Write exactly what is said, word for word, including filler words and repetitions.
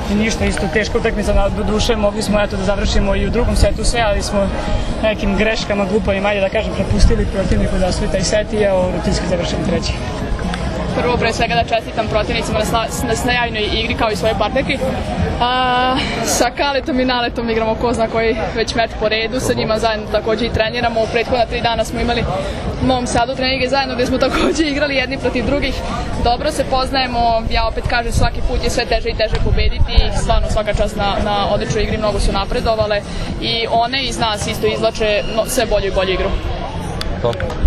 i ništa, isto teška utakmica do duše, mogli smo eto da završimo i u drugom setu sve, ali smo nekim greškama, glupavim, ajde da kažem, propustili protivniku da osvoji taj set i evo rutinski završili treći. Prvo, pre svega da čestitam protivnicima na snajajnoj igri kao i svoje partnerki. Sa Kaletom i Naletom igramo ko zna koji već meč po redu, sa njima zajedno takođe i treniramo. U prethodna tri dana smo imali u Novom Sadu treninge zajedno gde smo takođe igrali jedni protiv drugih. Dobro se poznajemo, ja opet kažem svaki put je sve teže i teže pobediti i stvarno svaka čast na odličnoj igri, mnogo su napredovale i one iz nas isto izvlače sve bolju i bolju igru.